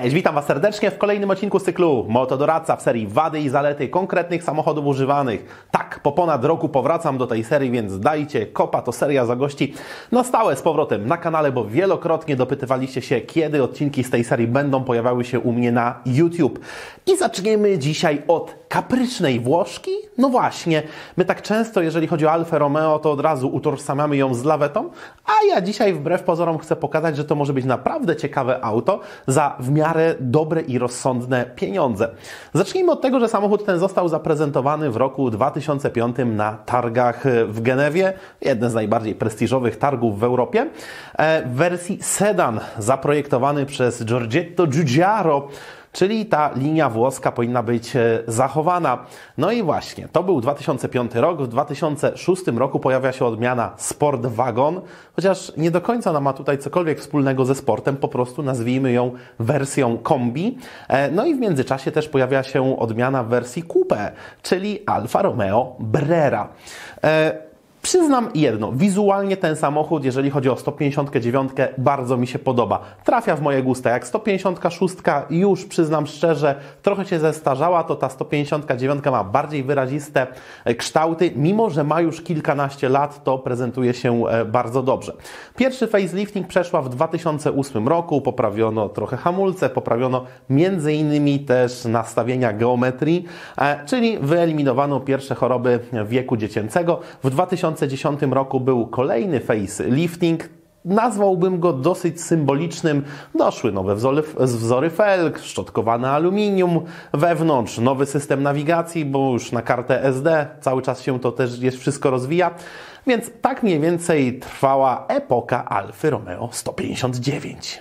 Cześć, witam Was serdecznie w kolejnym odcinku z cyklu Motodoradca w serii wady i zalety konkretnych samochodów używanych. Tak, po ponad roku powracam do tej serii, więc dajcie kopa, to seria zagości na stałe z powrotem na kanale, bo wielokrotnie dopytywaliście się, kiedy odcinki z tej serii będą pojawiały się u mnie na YouTube. I zaczniemy dzisiaj od kaprycznej Włoszki. No właśnie, my tak często, jeżeli chodzi o Alfę Romeo, to od razu utożsamiamy ją z lawetą, a ja dzisiaj wbrew pozorom chcę pokazać, że to może być naprawdę ciekawe auto za w miarę dobre i rozsądne pieniądze. Zacznijmy od tego, że samochód ten został zaprezentowany w roku 2005 na targach w Genewie, jeden z najbardziej prestiżowych targów w Europie, w wersji sedan zaprojektowany przez Giorgetto Giugiaro, czyli ta linia włoska powinna być zachowana. No i właśnie, to był 2005 rok. W 2006 roku pojawia się odmiana Sport Wagon, chociaż nie do końca ona ma tutaj cokolwiek wspólnego ze sportem, po prostu nazwijmy ją wersją kombi. No i w międzyczasie też pojawia się odmiana w wersji coupé, czyli Alfa Romeo Brera. Przyznam jedno, wizualnie ten samochód, jeżeli chodzi o 159, bardzo mi się podoba. Trafia w moje gusta. Jak 156 już, przyznam szczerze, trochę się zestarzała, to ta 159 ma bardziej wyraziste kształty. Mimo że ma już kilkanaście lat, to prezentuje się bardzo dobrze. Pierwszy facelifting przeszła w 2008 roku, poprawiono trochę hamulce, poprawiono m.in. też nastawienia geometrii, czyli wyeliminowano pierwsze choroby wieku dziecięcego. W 2010 roku był kolejny facelifting. Nazwałbym go dosyć symbolicznym. Doszły nowe wzory felg, szczotkowane aluminium wewnątrz, nowy system nawigacji, bo już na kartę SD cały czas się to też wszystko rozwija. Więc tak mniej więcej trwała epoka Alfy Romeo 159.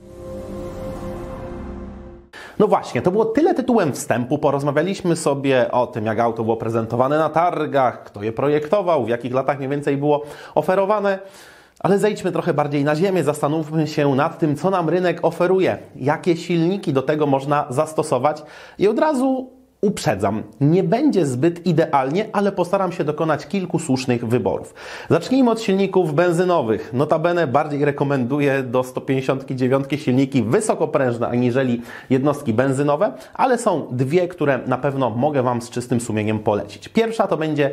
No właśnie, to było tyle tytułem wstępu. Porozmawialiśmy sobie o tym, jak auto było prezentowane na targach, kto je projektował, w jakich latach mniej więcej było oferowane. Ale zejdźmy trochę bardziej na ziemię, zastanówmy się nad tym, co nam rynek oferuje, jakie silniki do tego można zastosować i od razu uprzedzam, nie będzie zbyt idealnie, ale postaram się dokonać kilku słusznych wyborów. Zacznijmy od silników benzynowych. Notabene bardziej rekomenduję do 159 silniki wysokoprężne aniżeli jednostki benzynowe, ale są dwie, które na pewno mogę Wam z czystym sumieniem polecić. Pierwsza to będzie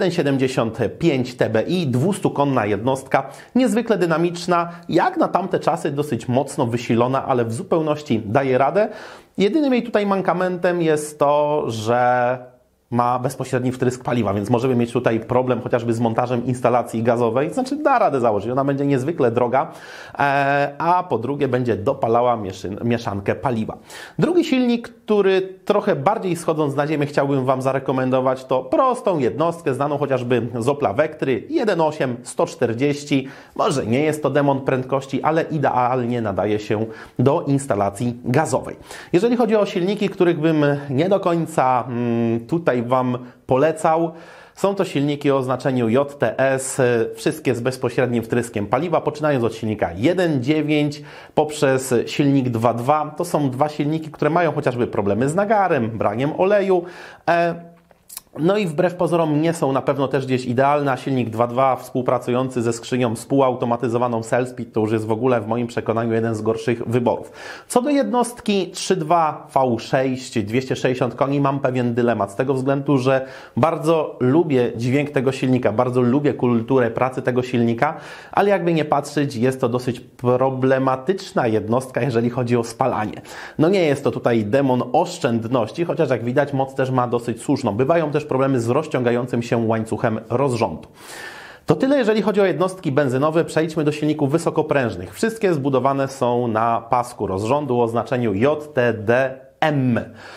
1.75 TBI, 200-konna jednostka, niezwykle dynamiczna, jak na tamte czasy dosyć mocno wysilona, ale w zupełności daje radę. Jedynym jej tutaj mankamentem jest to, że ma bezpośredni wtrysk paliwa, więc możemy mieć tutaj problem chociażby z montażem instalacji gazowej. Znaczy da radę założyć, ona będzie niezwykle droga, a po drugie będzie dopalała mieszankę paliwa. Drugi silnik, który trochę bardziej schodząc na ziemię chciałbym Wam zarekomendować, to prostą jednostkę znaną chociażby z Opla Vectry 1.8 140. Może nie jest to demon prędkości, ale idealnie nadaje się do instalacji gazowej. Jeżeli chodzi o silniki, których bym nie do końca tutaj Wam polecał, są to silniki o oznaczeniu JTS, wszystkie z bezpośrednim wtryskiem paliwa, poczynając od silnika 1.9 poprzez silnik 2.2. To są dwa silniki, które mają chociażby problemy z nagarem, braniem oleju. No i wbrew pozorom nie są na pewno też gdzieś idealne, a silnik 2.2 współpracujący ze skrzynią współautomatyzowaną Cellspeed to już jest w ogóle w moim przekonaniu jeden z gorszych wyborów. Co do jednostki 3.2 V6 260 koni mam pewien dylemat z tego względu, że bardzo lubię dźwięk tego silnika, bardzo lubię kulturę pracy tego silnika, ale jakby nie patrzeć, jest to dosyć problematyczna jednostka, jeżeli chodzi o spalanie. No nie jest to tutaj demon oszczędności, chociaż jak widać moc też ma dosyć słuszną. Bywają też problemy z rozciągającym się łańcuchem rozrządu. To tyle, jeżeli chodzi o jednostki benzynowe. Przejdźmy do silników wysokoprężnych. Wszystkie zbudowane są na pasku rozrządu o oznaczeniu JTDM.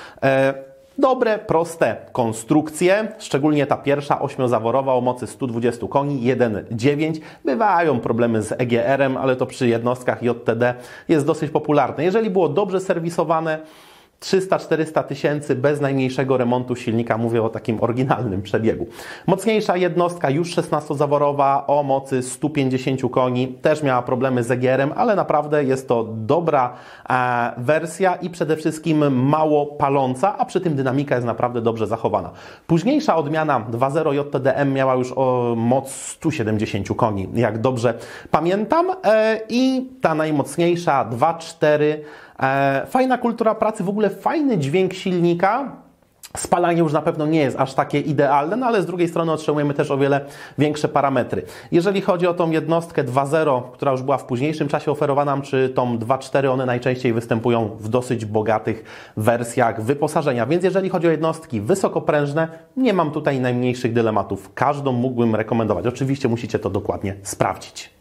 Dobre, proste konstrukcje, szczególnie ta pierwsza ośmiozaworowa o mocy 120 koni, 1.9. Bywają problemy z EGR-em, ale to przy jednostkach JTD jest dosyć popularne. Jeżeli było dobrze serwisowane, 300-400 tysięcy bez najmniejszego remontu silnika, mówię o takim oryginalnym przebiegu. Mocniejsza jednostka, już 16-zaworowa o mocy 150 koni, też miała problemy z EGR-em, ale naprawdę jest to dobra wersja i przede wszystkim mało paląca, a przy tym dynamika jest naprawdę dobrze zachowana. Późniejsza odmiana 2.0 JTDM miała już moc 170 koni, jak dobrze pamiętam, i ta najmocniejsza 2.4 Fajna kultura pracy, w ogóle fajny dźwięk silnika. Spalanie już na pewno nie jest aż takie idealne, no ale z drugiej strony otrzymujemy też o wiele większe parametry. Jeżeli chodzi o tą jednostkę 2.0, która już była w późniejszym czasie oferowana, czy tą 2.4, one najczęściej występują w dosyć bogatych wersjach wyposażenia, więc jeżeli chodzi o jednostki wysokoprężne, nie mam tutaj najmniejszych dylematów. Każdą mógłbym rekomendować. Oczywiście musicie to dokładnie sprawdzić.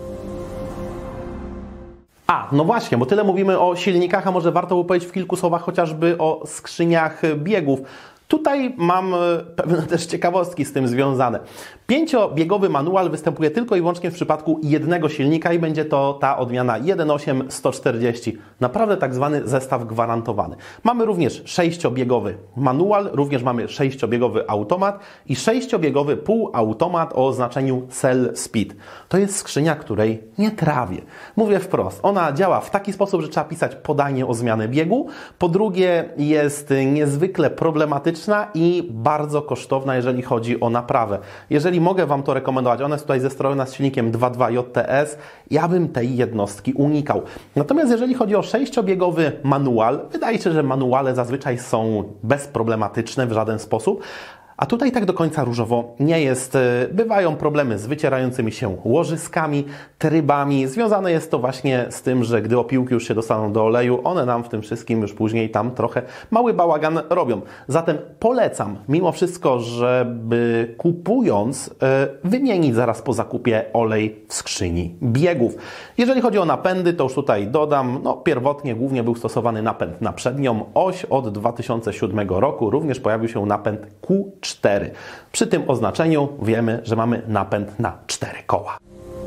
No właśnie, bo tyle mówimy o silnikach, a może warto było powiedzieć w kilku słowach chociażby o skrzyniach biegów. Tutaj mam pewne też ciekawostki z tym związane. 5-biegowy manual występuje tylko i wyłącznie w przypadku jednego silnika i będzie to ta odmiana 1.8 140. Naprawdę tak zwany zestaw gwarantowany. Mamy również 6-biegowy manual, również mamy 6-biegowy automat i 6-biegowy półautomat o oznaczeniu Cell Speed. To jest skrzynia, której nie trawię. Mówię wprost, ona działa w taki sposób, że trzeba pisać podanie o zmianę biegu. Po drugie, jest niezwykle problematyczna i bardzo kosztowna, jeżeli chodzi o naprawę. Jeżeli mogę Wam to rekomendować, ona jest tutaj zestrojona z silnikiem 2.2 JTS, ja bym tej jednostki unikał. Natomiast jeżeli chodzi o 6-biegowy manual, wydaje się, że manuale zazwyczaj są bezproblematyczne w żaden sposób, a tutaj tak do końca różowo nie jest. Bywają problemy z wycierającymi się łożyskami, trybami. Związane jest to właśnie z tym, że gdy opiłki już się dostaną do oleju, one nam w tym wszystkim już później tam trochę mały bałagan robią. Zatem polecam mimo wszystko, żeby kupując wymienić zaraz po zakupie olej w skrzyni biegów. Jeżeli chodzi o napędy, to już tutaj dodam, pierwotnie głównie był stosowany napęd na przednią oś od 2007 roku. Również pojawił się napęd Q4. Przy tym oznaczeniu wiemy, że mamy napęd na 4 koła.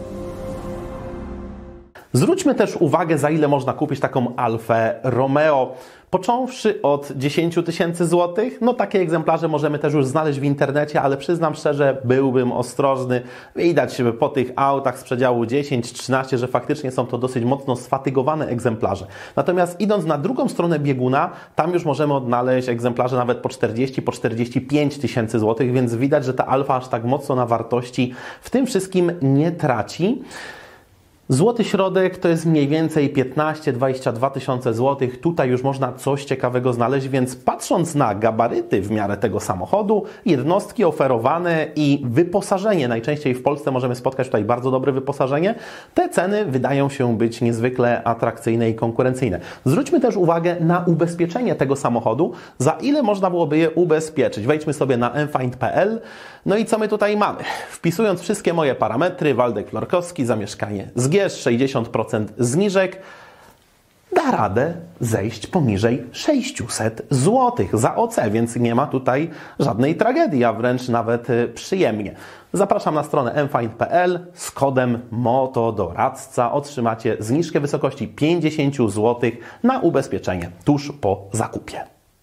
Zwróćmy też uwagę, za ile można kupić taką Alfę Romeo. Począwszy od 10 000 złotych, takie egzemplarze możemy też już znaleźć w internecie, ale przyznam szczerze, byłbym ostrożny. Widać po tych autach z przedziału 10-13, że faktycznie są to dosyć mocno sfatygowane egzemplarze. Natomiast idąc na drugą stronę bieguna, tam już możemy odnaleźć egzemplarze nawet po 40-45 tysięcy złotych, więc widać, że ta Alfa aż tak mocno na wartości w tym wszystkim nie traci. Złoty środek to jest mniej więcej 15-22 tysiące złotych. Tutaj już można coś ciekawego znaleźć, więc patrząc na gabaryty w miarę tego samochodu, jednostki oferowane i wyposażenie, najczęściej w Polsce możemy spotkać tutaj bardzo dobre wyposażenie, te ceny wydają się być niezwykle atrakcyjne i konkurencyjne. Zwróćmy też uwagę na ubezpieczenie tego samochodu, za ile można byłoby je ubezpieczyć. Wejdźmy sobie na mfind.pl. No i co my tutaj mamy? Wpisując wszystkie moje parametry, Waldek Florkowski, zamieszkanie Zgierz, 60% zniżek, da radę zejść poniżej 600 zł za OC, więc nie ma tutaj żadnej tragedii, a wręcz nawet przyjemnie. Zapraszam na stronę mfind.pl. Z kodem MOTODORADCA otrzymacie zniżkę w wysokości 50 zł na ubezpieczenie tuż po zakupie.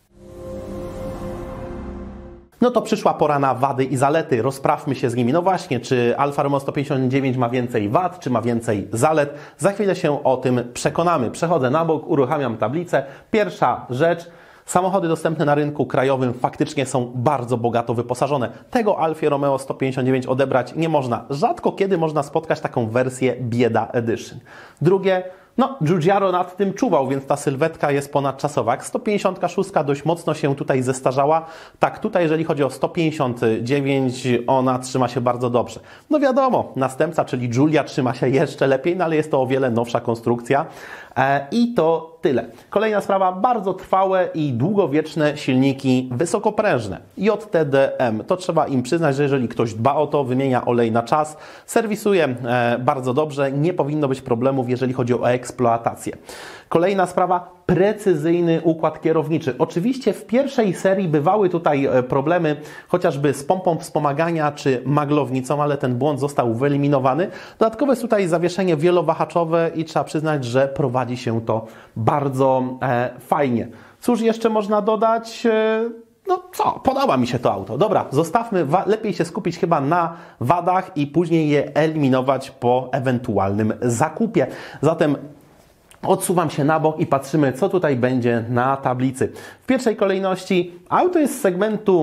No to przyszła pora na wady i zalety. Rozprawmy się z nimi. No właśnie, czy Alfa Romeo 159 ma więcej wad, czy ma więcej zalet? Za chwilę się o tym przekonamy. Przechodzę na bok, uruchamiam tablicę. Pierwsza rzecz. Samochody dostępne na rynku krajowym faktycznie są bardzo bogato wyposażone. Tego Alfie Romeo 159 odebrać nie można. Rzadko kiedy można spotkać taką wersję Bieda Edition. Drugie, Giugiaro nad tym czuwał, więc ta sylwetka jest ponadczasowa. Jak 156 dość mocno się tutaj zestarzała. Tak, tutaj jeżeli chodzi o 159, ona trzyma się bardzo dobrze. No wiadomo, następca, czyli Giulia trzyma się jeszcze lepiej, ale jest to o wiele nowsza konstrukcja. I to tyle. Kolejna sprawa, bardzo trwałe i długowieczne silniki wysokoprężne. JTDM. To trzeba im przyznać, że jeżeli ktoś dba o to, wymienia olej na czas, serwisuje bardzo dobrze, nie powinno być problemów, jeżeli chodzi o eksploatację. Kolejna sprawa, precyzyjny układ kierowniczy. Oczywiście w pierwszej serii bywały tutaj problemy chociażby z pompą wspomagania czy maglownicą, ale ten błąd został wyeliminowany. Dodatkowo jest tutaj zawieszenie wielowahaczowe i trzeba przyznać, że prowadzi się to bardzo fajnie. Cóż jeszcze można dodać? Podoba mi się to auto. Dobra, zostawmy, lepiej się skupić chyba na wadach i później je eliminować po ewentualnym zakupie. Zatem odsuwam się na bok i patrzymy, co tutaj będzie na tablicy. W pierwszej kolejności auto jest z segmentu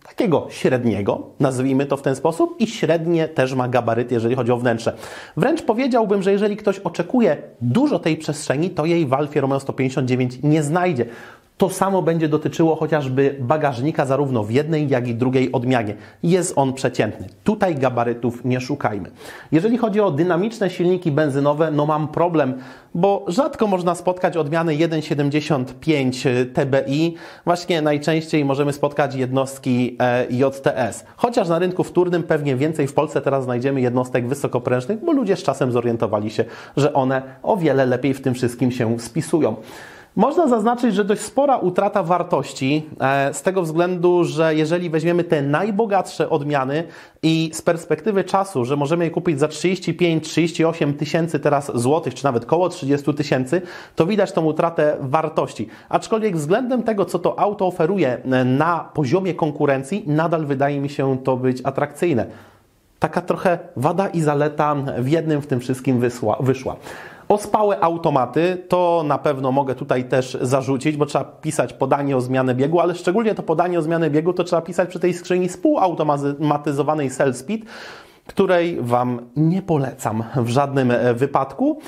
takiego średniego, nazwijmy to w ten sposób, i średnie też ma gabaryty, jeżeli chodzi o wnętrze. Wręcz powiedziałbym, że jeżeli ktoś oczekuje dużo tej przestrzeni, to jej w Alfie Romeo 159 nie znajdzie. To samo będzie dotyczyło chociażby bagażnika zarówno w jednej, jak i drugiej odmianie. Jest on przeciętny. Tutaj gabarytów nie szukajmy. Jeżeli chodzi o dynamiczne silniki benzynowe, no mam problem, bo rzadko można spotkać odmiany 1.75 TBI. Właśnie najczęściej możemy spotkać jednostki JTS. Chociaż na rynku wtórnym pewnie więcej w Polsce teraz znajdziemy jednostek wysokoprężnych, bo ludzie z czasem zorientowali się, że one o wiele lepiej w tym wszystkim się spisują. Można zaznaczyć, że dość spora utrata wartości z tego względu, że jeżeli weźmiemy te najbogatsze odmiany i z perspektywy czasu, że możemy je kupić za 35-38 tysięcy teraz złotych, czy nawet koło 30 tysięcy, to widać tą utratę wartości. Aczkolwiek względem tego, co to auto oferuje na poziomie konkurencji, nadal wydaje mi się to być atrakcyjne. Taka trochę wada i zaleta w jednym w tym wszystkim wyszła. Ospałe automaty to na pewno mogę tutaj też zarzucić, bo trzeba pisać podanie o zmianę biegu, ale szczególnie to podanie o zmianę biegu to trzeba pisać przy tej skrzyni współautomatyzowanej CellSpeed, której Wam nie polecam w żadnym wypadku.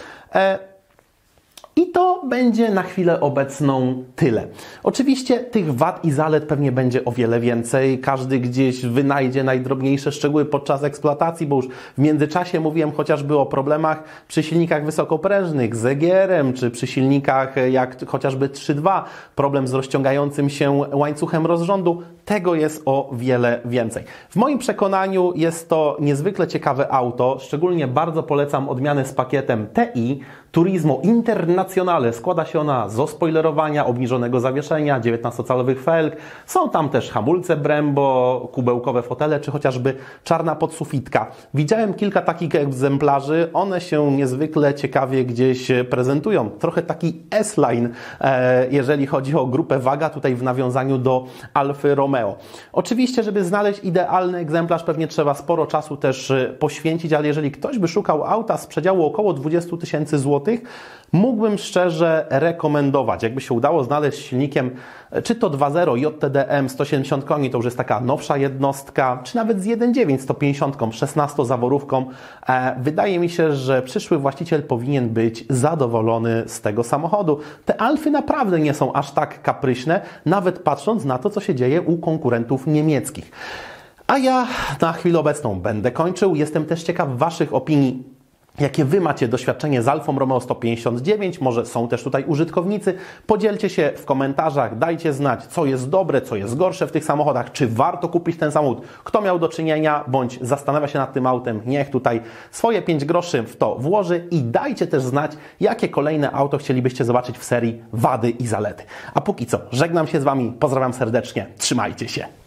I to będzie na chwilę obecną tyle. Oczywiście tych wad i zalet pewnie będzie o wiele więcej. Każdy gdzieś wynajdzie najdrobniejsze szczegóły podczas eksploatacji, bo już w międzyczasie mówiłem chociażby o problemach przy silnikach wysokoprężnych z EGR-em, czy przy silnikach jak chociażby 3.2, problem z rozciągającym się łańcuchem rozrządu. Tego jest o wiele więcej. W moim przekonaniu jest to niezwykle ciekawe auto. Szczególnie bardzo polecam odmianę z pakietem TI Turismo Internazionale. Składa się ona z ospoilerowania, obniżonego zawieszenia, 19-calowych felg. Są tam też hamulce Brembo, kubełkowe fotele, czy chociażby czarna podsufitka. Widziałem kilka takich egzemplarzy. One się niezwykle ciekawie gdzieś prezentują. Trochę taki S-Line, jeżeli chodzi o grupę waga, tutaj w nawiązaniu do Alfy Romeo. Oczywiście, żeby znaleźć idealny egzemplarz, pewnie trzeba sporo czasu też poświęcić, ale jeżeli ktoś by szukał auta z przedziału około 20 tysięcy złotych, mógłbym szczerze rekomendować. Jakby się udało znaleźć silnikiem czy to 2.0 JTDM 170 koni, to już jest taka nowsza jednostka, czy nawet z 1.9 150, 16-zaworówką. Wydaje mi się, że przyszły właściciel powinien być zadowolony z tego samochodu. Te Alfy naprawdę nie są aż tak kapryśne, nawet patrząc na to, co się dzieje u konkurentów niemieckich. A ja na chwilę obecną będę kończył. Jestem też ciekaw Waszych opinii. Jakie Wy macie doświadczenie z Alfą Romeo 159? Może są też tutaj użytkownicy? Podzielcie się w komentarzach, dajcie znać, co jest dobre, co jest gorsze w tych samochodach, czy warto kupić ten samochód, kto miał do czynienia, bądź zastanawia się nad tym autem, niech tutaj swoje 5 groszy w to włoży i dajcie też znać, jakie kolejne auto chcielibyście zobaczyć w serii wady i zalety. A póki co, żegnam się z Wami, pozdrawiam serdecznie, trzymajcie się.